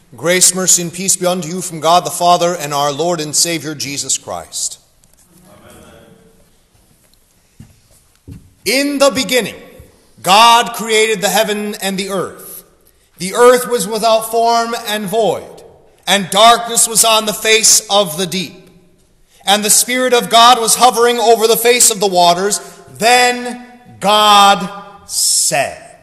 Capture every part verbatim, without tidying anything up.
Grace, mercy, and peace be unto you from God the Father and our Lord and Savior Jesus Christ. Amen. In the beginning, God created the heaven and the earth. The earth was without form and void, and darkness was on the face of the deep. And the Spirit of God was hovering over the face of the waters. Then God said.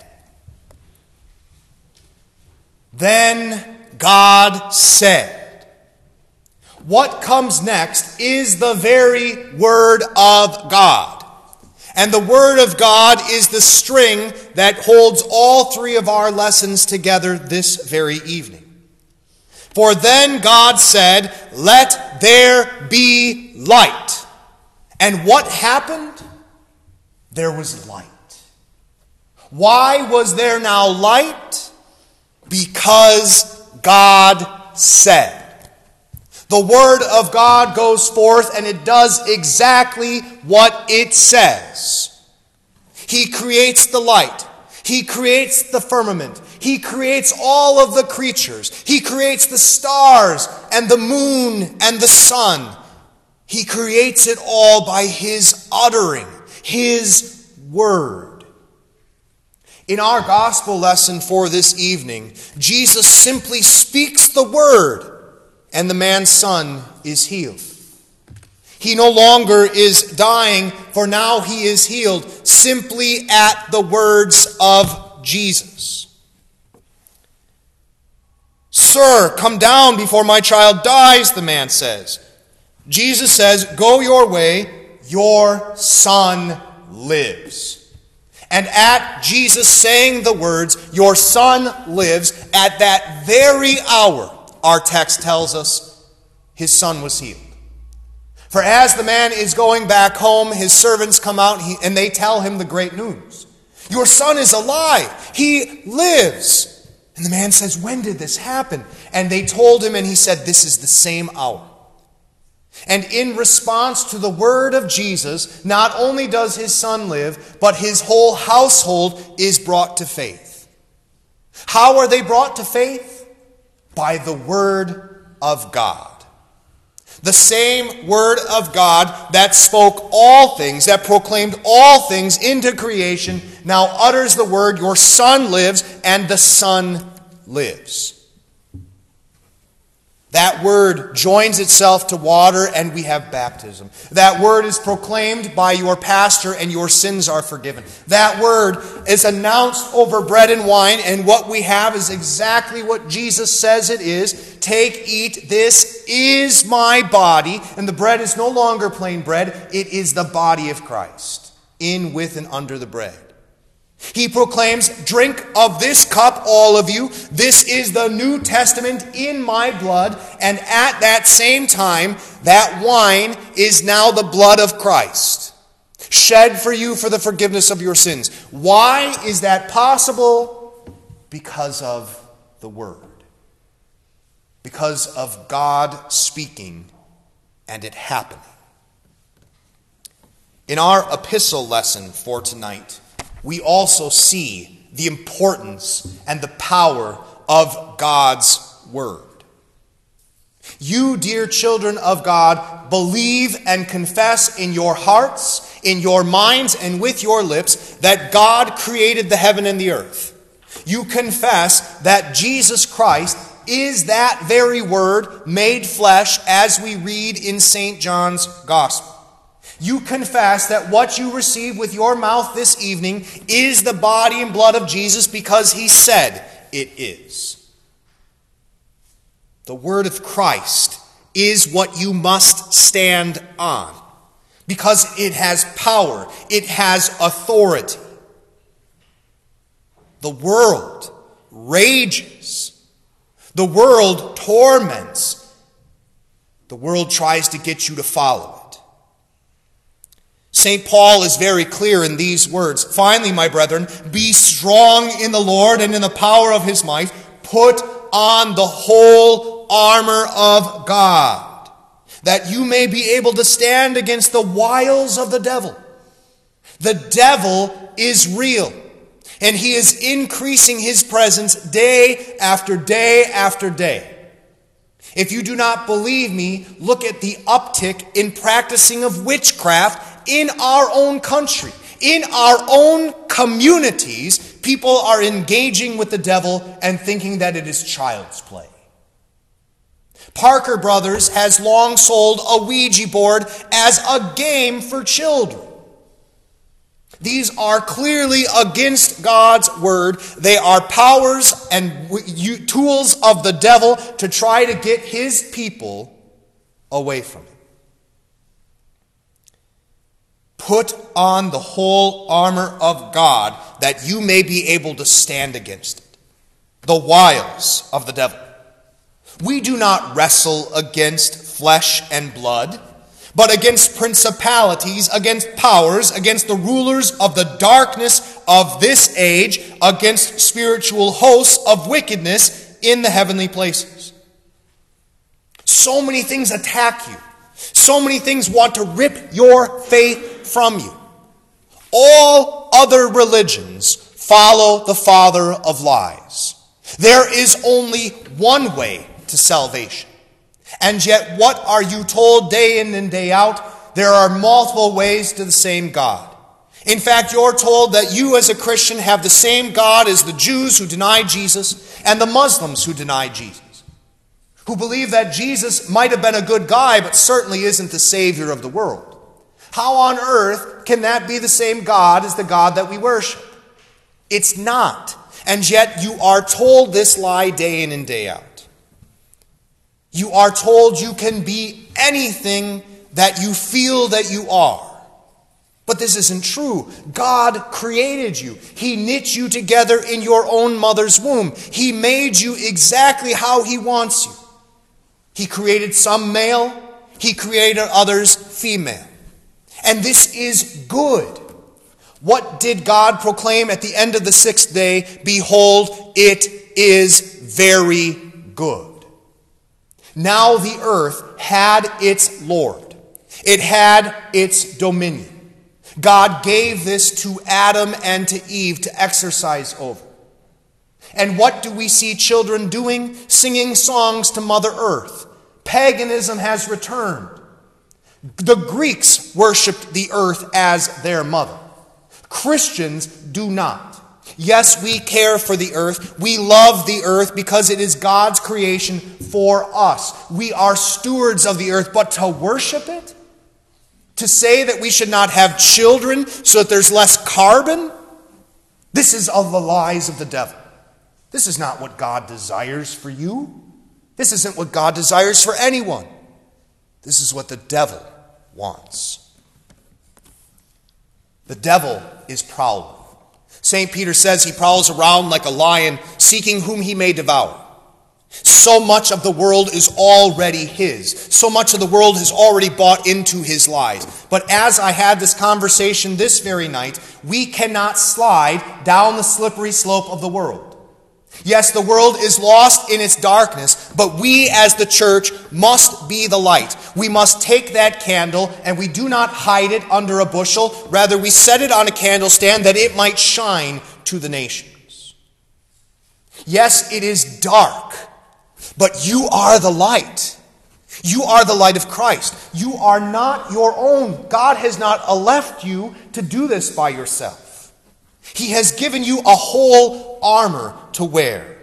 Then God said. What comes next is the very Word of God. And the Word of God is the string that holds all three of our lessons together this very evening. For then God said, "Let there be light." And what happened? There was light. Why was there now light? Because God said. The Word of God goes forth and it does exactly what it says. He creates the light. He creates the firmament. He creates all of the creatures. He creates the stars and the moon and the sun. He creates it all by His uttering, His Word. In our gospel lesson for this evening, Jesus simply speaks the word, and the man's son is healed. He no longer is dying, for now he is healed simply at the words of Jesus. "Sir, come down before my child dies," the man says. Jesus says, "Go your way, your son lives." And at Jesus saying the words, "Your son lives," at that very hour, our text tells us, his son was healed. For as the man is going back home, his servants come out and they tell him the great news. "Your son is alive. He lives." And the man says, "When did this happen?" And they told him, and he said, "This is the same hour." And in response to the word of Jesus, not only does his son live, but his whole household is brought to faith. How are they brought to faith? By the word of God. The same word of God that spoke all things, that proclaimed all things into creation, now utters the word, "Your son lives," and the son lives. That word joins itself to water and we have baptism. That word is proclaimed by your pastor and your sins are forgiven. That word is announced over bread and wine, and what we have is exactly what Jesus says it is. "Take, eat, this is my body." And the bread is no longer plain bread, it is the body of Christ, in, with, and under the bread. He proclaims, "Drink of this cup, all of you. This is the New Testament in my blood." And at that same time, that wine is now the blood of Christ, shed for you for the forgiveness of your sins. Why is that possible? Because of the Word. Because of God speaking and it happening. In our epistle lesson for tonight, we also see the importance and the power of God's Word. You, dear children of God, believe and confess in your hearts, in your minds, and with your lips that God created the heaven and the earth. You confess that Jesus Christ is that very Word made flesh, as we read in Saint John's Gospel. You confess that what you receive with your mouth this evening is the body and blood of Jesus because He said it is. The Word of Christ is what you must stand on because it has power, it has authority. The world rages. The world torments. The world tries to get you to follow it. Saint Paul is very clear in these words. "Finally, my brethren, be strong in the Lord and in the power of His might. Put on the whole armor of God, that you may be able to stand against the wiles of the devil." The devil is real. And he is increasing his presence day after day after day. If you do not believe me, look at the uptick in practicing of witchcraft in our own country. In our own communities, people are engaging with the devil and thinking that it is child's play. Parker Brothers has long sold a Ouija board as a game for children. These are clearly against God's word. They are powers and tools of the devil to try to get his people away from him. Put on the whole armor of God that you may be able to stand against it, the wiles of the devil. We do not wrestle against flesh and blood, but against principalities, against powers, against the rulers of the darkness of this age, against spiritual hosts of wickedness in the heavenly places. So many things attack you. So many things want to rip your faith from you. All other religions follow the father of lies. There is only one way to salvation. And yet, what are you told day in and day out? There are multiple ways to the same God. In fact, you're told that you as a Christian have the same God as the Jews who deny Jesus and the Muslims who deny Jesus, who believe that Jesus might have been a good guy, but certainly isn't the Savior of the world. How on earth can that be the same God as the God that we worship? It's not. And yet, you are told this lie day in and day out. You are told you can be anything that you feel that you are. But this isn't true. God created you. He knit you together in your own mother's womb. He made you exactly how he wants you. He created some male. He created others female. And this is good. What did God proclaim at the end of the sixth day? Behold, it is very good. Now the earth had its Lord. It had its dominion. God gave this to Adam and to Eve to exercise over. And what do we see children doing? Singing songs to Mother Earth. Paganism has returned. The Greeks worshipped the earth as their mother. Christians do not. Yes, we care for the earth. We love the earth because it is God's creation for us. We are stewards of the earth, but to worship it? To say that we should not have children so that there's less carbon? This is of the lies of the devil. This is not what God desires for you. This isn't what God desires for anyone. This is what the devil wants. The devil is prowling. Saint Peter says he prowls around like a lion, seeking whom he may devour. So much of the world is already his. So much of the world has already bought into his lies. But as I had this conversation this very night, we cannot slide down the slippery slope of the world. Yes, the world is lost in its darkness, but we as the church must be the light. We must take that candle and we do not hide it under a bushel. Rather, we set it on a candlestand that it might shine to the nations. Yes, it is dark, but you are the light. You are the light of Christ. You are not your own. God has not left you to do this by yourself. He has given you a whole armor to wear.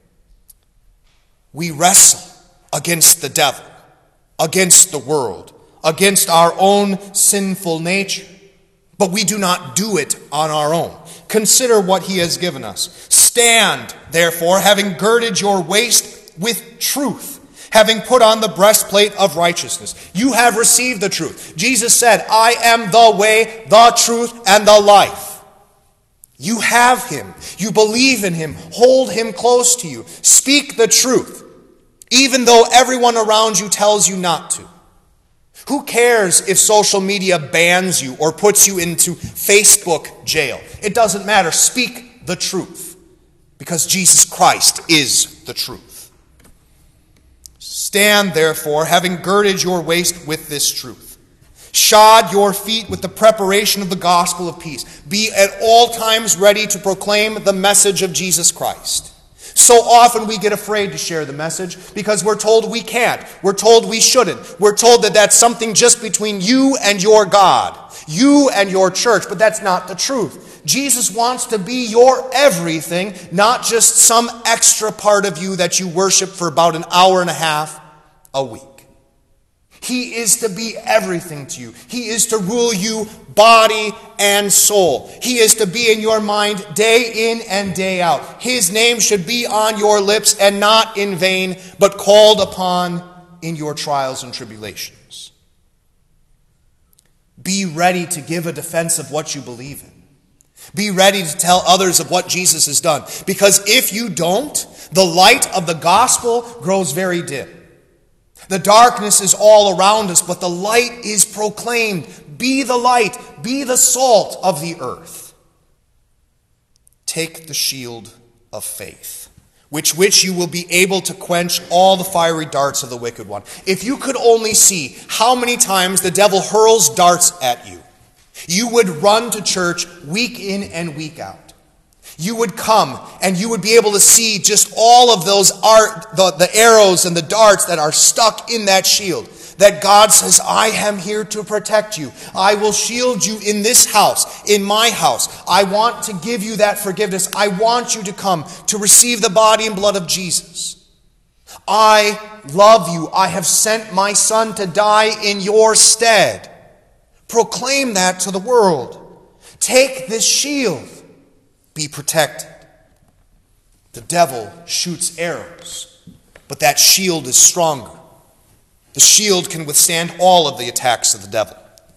We wrestle against the devil, against the world, against our own sinful nature. But we do not do it on our own. Consider what he has given us. Stand, therefore, having girded your waist with truth, having put on the breastplate of righteousness. You have received the truth. Jesus said, I am the way, the truth, and the life. You have him. You believe in him. Hold him close to you. Speak the truth, even though everyone around you tells you not to. Who cares if social media bans you or puts you into Facebook jail? It doesn't matter. Speak the truth, because Jesus Christ is the truth. Stand, therefore, having girded your waist with this truth. Shod your feet with the preparation of the gospel of peace. Be at all times ready to proclaim the message of Jesus Christ. So often we get afraid to share the message because we're told we can't. We're told we shouldn't. We're told that that's something just between you and your God, you and your church, but that's not the truth. Jesus wants to be your everything, not just some extra part of you that you worship for about an hour and a half a week. He is to be everything to you. He is to rule you body and soul. He is to be in your mind day in and day out. His name should be on your lips and not in vain, but called upon in your trials and tribulations. Be ready to give a defense of what you believe in. Be ready to tell others of what Jesus has done. Because if you don't, the light of the gospel grows very dim. The darkness is all around us, but the light is proclaimed. Be the light, be the salt of the earth. Take the shield of faith, which which you will be able to quench all the fiery darts of the wicked one. If you could only see how many times the devil hurls darts at you, you would run to church week in and week out. You would come and you would be able to see just all of those art, the, the arrows and the darts that are stuck in that shield. That God says, I am here to protect you. I will shield you in this house, in my house. I want to give you that forgiveness. I want you to come to receive the body and blood of Jesus. I love you. I have sent my son to die in your stead. Proclaim that to the world. Take this shield. Be protected. The devil shoots arrows, but that shield is stronger. The shield can withstand all of the attacks of the devil.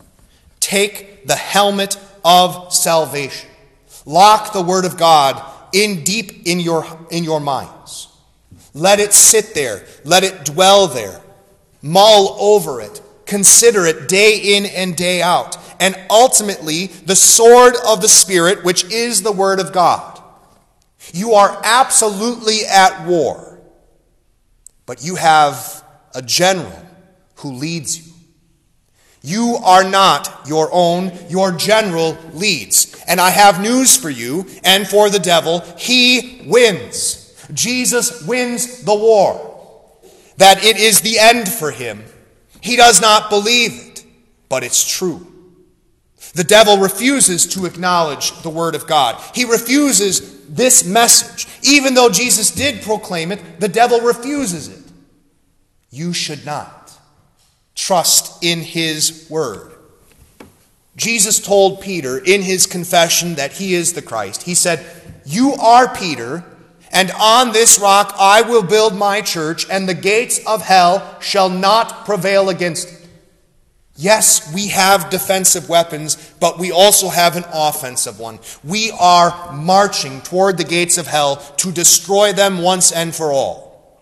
Take the helmet of salvation. Lock the word of God in deep in your, in your minds. Let it sit there. Let it dwell there. Mull over it. Consider it day in and day out. And ultimately, the sword of the Spirit, which is the Word of God. You are absolutely at war, but you have a general who leads you. You are not your own, your general leads. And I have news for you and for the devil. He wins. Jesus wins the war. That it is the end for him. He does not believe it, but it's true. The devil refuses to acknowledge the word of God. He refuses this message. Even though Jesus did proclaim it, the devil refuses it. You should not. Trust in his word. Jesus told Peter in his confession that he is the Christ. He said, you are Peter, and on this rock I will build my church, and the gates of hell shall not prevail against it. Yes, we have defensive weapons, but we also have an offensive one. We are marching toward the gates of hell to destroy them once and for all.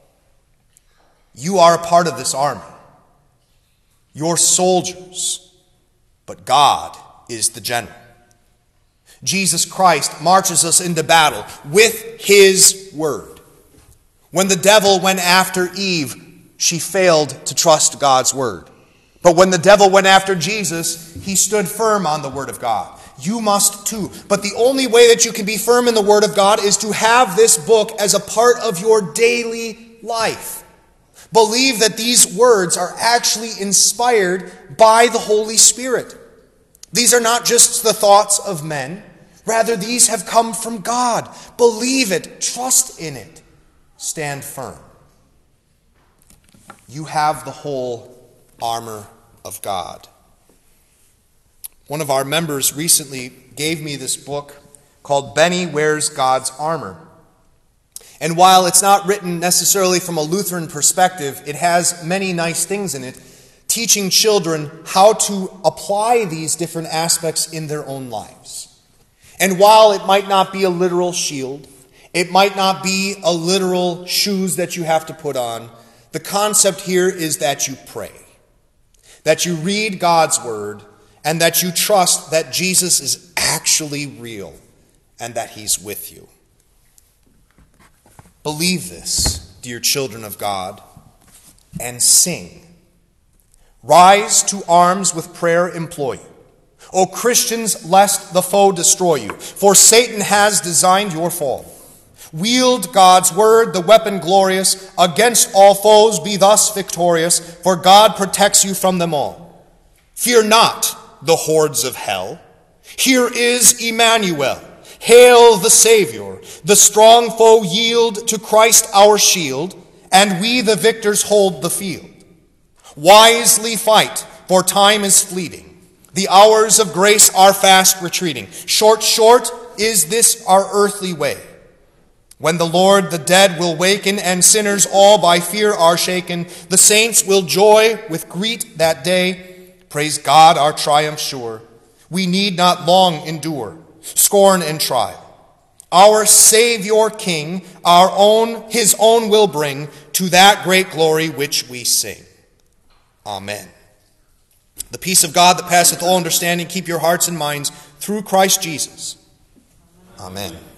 You are a part of this army. You're soldiers, but God is the general. Jesus Christ marches us into battle with his word. When the devil went after Eve, she failed to trust God's word. But when the devil went after Jesus, he stood firm on the word of God. You must too. But the only way that you can be firm in the word of God is to have this book as a part of your daily life. Believe that these words are actually inspired by the Holy Spirit. These are not just the thoughts of men. Rather, these have come from God. Believe it. Trust in it. Stand firm. You have the whole armor of God. One of our members recently gave me this book called Benny Wears God's Armor. And while it's not written necessarily from a Lutheran perspective, it has many nice things in it, teaching children how to apply these different aspects in their own lives. And while it might not be a literal shield, it might not be a literal shoes that you have to put on, the concept here is that you pray, that you read God's word, and that you trust that Jesus is actually real and that he's with you. Believe this, dear children of God, and sing. Rise to arms with prayer employ you. O Christians, lest the foe destroy you, for Satan has designed your fall. Wield God's word, the weapon glorious, against all foes be thus victorious, for God protects you from them all. Fear not the hordes of hell. Here is Emmanuel. Hail the Savior. The strong foe yield to Christ our shield, and we the victors hold the field. Wisely fight, for time is fleeting. The hours of grace are fast retreating. Short, short is this our earthly way. When the Lord the dead will waken, and sinners all by fear are shaken, the saints will joy with greet that day. Praise God, our triumph sure. We need not long endure scorn and trial. Our Savior King, our own, his own will bring to that great glory which we sing. Amen. The peace of God that passeth all understanding, keep your hearts and minds through Christ Jesus. Amen.